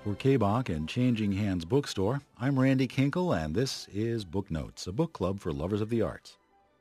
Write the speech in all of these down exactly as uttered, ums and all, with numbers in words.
For K B O C and Changing Hands Bookstore, I'm Randy Kinkle, and this is Book Notes, a book club for lovers of the arts.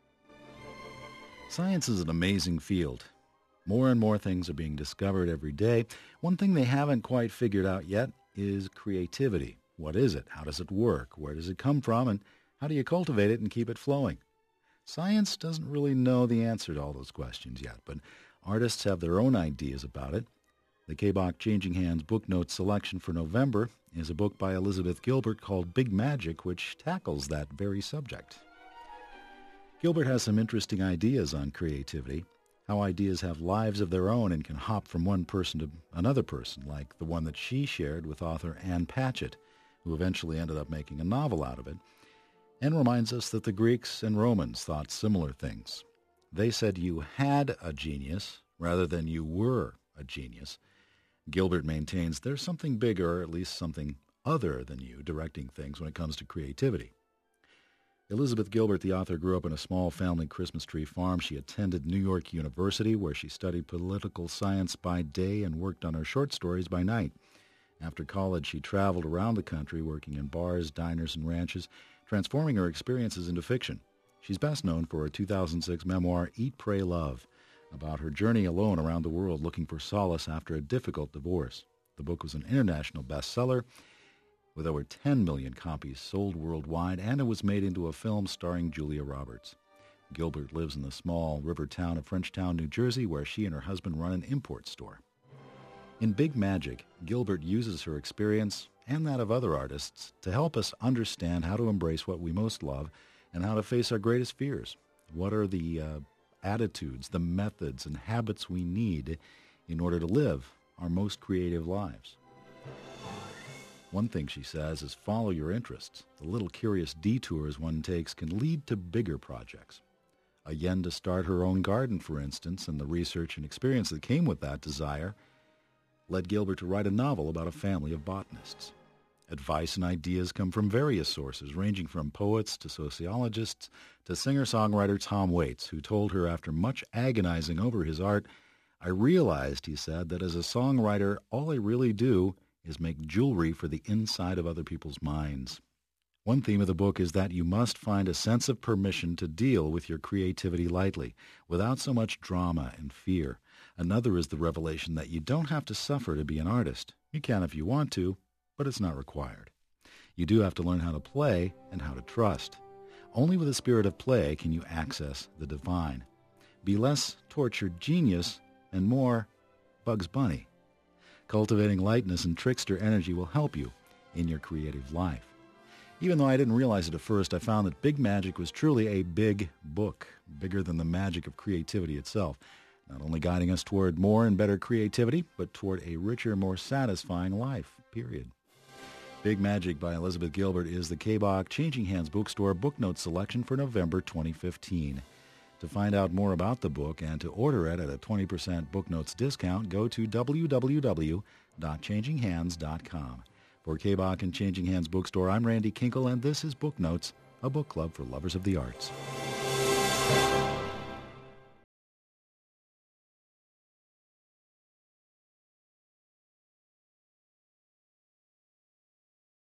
Science is an amazing field. More and more things are being discovered every day. One thing they haven't quite figured out yet is creativity. What is it? How does it work? Where does it come from? And how do you cultivate it and keep it flowing? Science doesn't really know the answer to all those questions yet, but artists have their own ideas about it. The K B O C Changing Hands Book Notes selection for November is a book by Elizabeth Gilbert called Big Magic, which tackles that very subject. Gilbert has some interesting ideas on creativity, how ideas have lives of their own and can hop from one person to another person, like the one that she shared with author Ann Patchett, who eventually ended up making a novel out of it, and reminds us that the Greeks and Romans thought similar things. They said you had a genius rather than you were a genius. Gilbert maintains there's something bigger, or at least something other than you, directing things when it comes to creativity. Elizabeth Gilbert, the author, grew up in a small family Christmas tree farm. She attended New York University, where she studied political science by day and worked on her short stories by night. After college, she traveled around the country, working in bars, diners, and ranches, transforming her experiences into fiction. She's best known for her two thousand six memoir, Eat, Pray, Love, about her journey alone around the world looking for solace after a difficult divorce. The book was an international bestseller with over ten million copies sold worldwide, and it was made into a film starring Julia Roberts. Gilbert lives in the small river town of Frenchtown, New Jersey, where she and her husband run an import store. In Big Magic, Gilbert uses her experience and that of other artists to help us understand how to embrace what we most love and how to face our greatest fears. What are the uh, attitudes, the methods, and habits we need in order to live our most creative lives? One thing she says is follow your interests. The little curious detours one takes can lead to bigger projects. A yen to start her own garden, for instance, and the research and experience that came with that desire led Gilbert to write a novel about a family of botanists. Advice and ideas come from various sources, ranging from poets to sociologists to singer-songwriter Tom Waits, who told her after much agonizing over his art, "I realized," he said, "that as a songwriter, all I really do is make jewelry for the inside of other people's minds." One theme of the book is that you must find a sense of permission to deal with your creativity lightly, without so much drama and fear. Another is the revelation that you don't have to suffer to be an artist. You can if you want to, but it's not required. You do have to learn how to play and how to trust. Only with a spirit of play can you access the divine. Be less tortured genius and more Bugs Bunny. Cultivating lightness and trickster energy will help you in your creative life. Even though I didn't realize it at first, I found that Big Magic was truly a big book, bigger than the magic of creativity itself, not only guiding us toward more and better creativity, but toward a richer, more satisfying life, period. Big Magic by Elizabeth Gilbert is the K B O C Changing Hands Bookstore book note selection for November twenty fifteen. To find out more about the book and to order it at a twenty percent book notes discount, go to w w w dot changing hands dot com. For K B O C and Changing Hands Bookstore, I'm Randy Kinkle, and this is Book Notes, a book club for lovers of the arts.